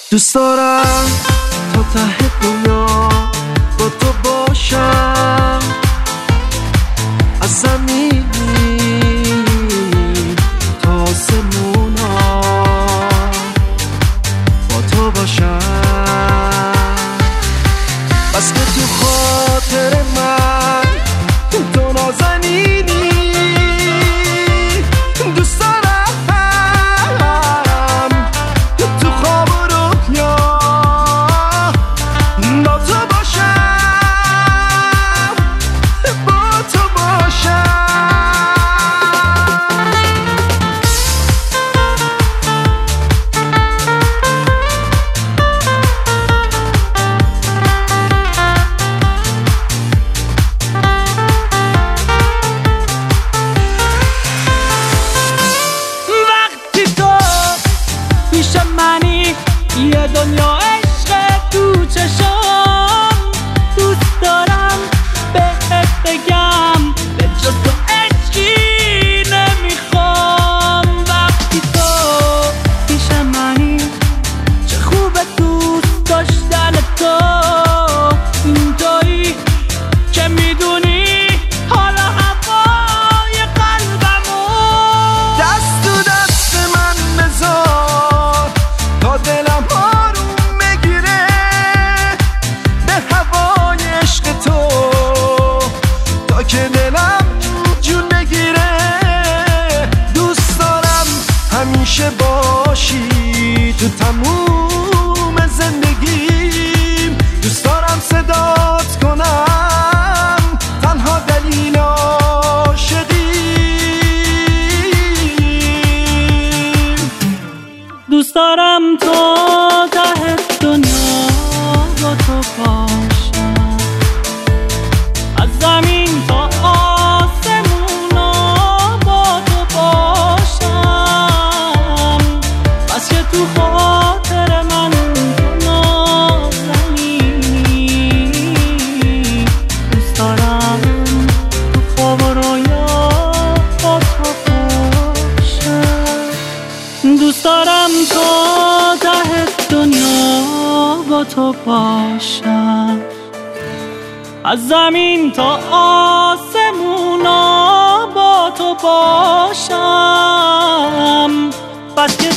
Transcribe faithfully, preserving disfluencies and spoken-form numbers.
دوست دارم تا ته دنیا با تو باشم، از زمین تا آسمونا با تو باشم. بس که تو خاطر من تو نازنینی، دوست دارم تو خواب و رویا با تو باشم، با تو باشم. منی یه دنیا عشق تو چشم، دوست دارم بهت بگم به جز تو عشقی نمیخوام. وقتی تو پیش منی چه خوبه دوست داشتن تو، اینجایی که میدونی حالا هوای قلبمو دست تو دست من بذار تا دلم آروم بگیره به هوای عشق تو، تا که دلم جون بگیره. دوست دارم همیشه باشی تو تموم زندگیم، دوست دارم صدات کنم تنها دلیل عاشقیم. دوست دارم تا ته دنیا با تو باشم، از زمین تا آسمونا با تو باشم. بس که تو خاطر من تو نازنینی، دوست دارم تو خواب و رویا با تو باشم. دوست دارم تا ته دنیا با تو باشم، از زمین تا آسمونا با تو باشم. بس که